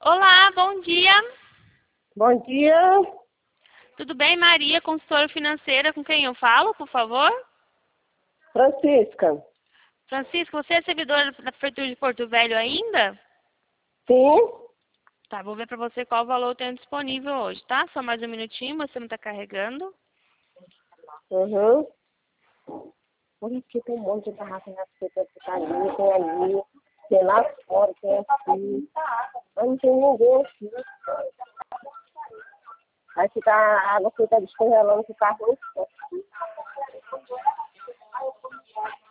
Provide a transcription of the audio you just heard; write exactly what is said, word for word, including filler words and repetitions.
Olá, bom dia. Bom dia, Tudo bem, Maria, consultora financeira, com quem eu falo, por favor? Francisca. Francisco, você é servidora da Prefeitura de Porto Velho ainda? Sim? Tá, vou ver pra você qual valor eu tenho disponível hoje, tá? Só mais um minutinho, você não tá carregando. Uhum. Olha aqui, tem um monte de garrafa na prefeitura que tá ali, tem ali, tem lá fora, tem aqui. Mas não tem ninguém aqui. Aí fica, a água fica descongelando com o carro.